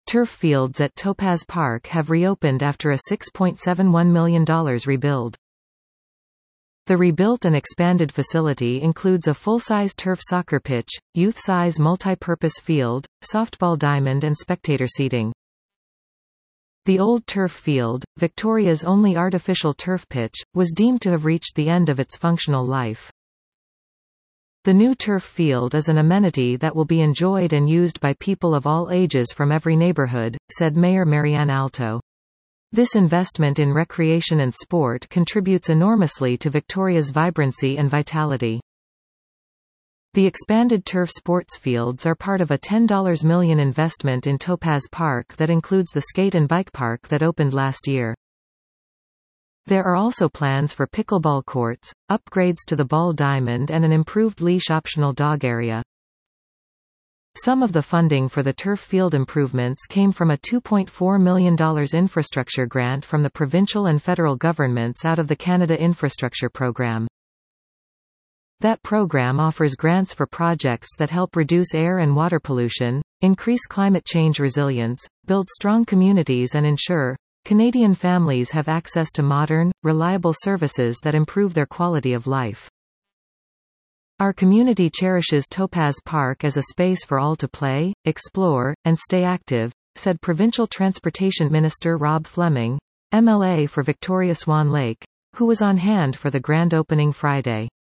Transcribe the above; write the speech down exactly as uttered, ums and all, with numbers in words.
Turf fields at Topaz Park have reopened after a six point seven one million dollars rebuild. The rebuilt and expanded facility includes a full-size turf soccer pitch, youth-size multi-purpose field, softball diamond and spectator seating. The old turf field, Victoria's only artificial turf pitch, was deemed to have reached the end of its functional life. The new turf field is an amenity that will be enjoyed and used by people of all ages from every neighborhood, said Mayor Marianne Alto. This investment in recreation and sport contributes enormously to Victoria's vibrancy and vitality. The expanded turf sports fields are part of a ten million dollars investment in Topaz Park that includes the skate and bike park that opened last year. There are also plans for pickleball courts, upgrades to the ball diamond and an improved leash-optional dog area. Some of the funding for the turf field improvements came from a two point four million dollars infrastructure grant from the provincial and federal governments out of the Canada Infrastructure Program. That program offers grants for projects that help reduce air and water pollution, increase climate change resilience, build strong communities and ensure Canadian families have access to modern, reliable services that improve their quality of life. Our community cherishes Topaz Park as a space for all to play, explore, and stay active, said Provincial Transportation Minister Rob Fleming, M L A for Victoria Swan Lake, who was on hand for the grand opening Friday.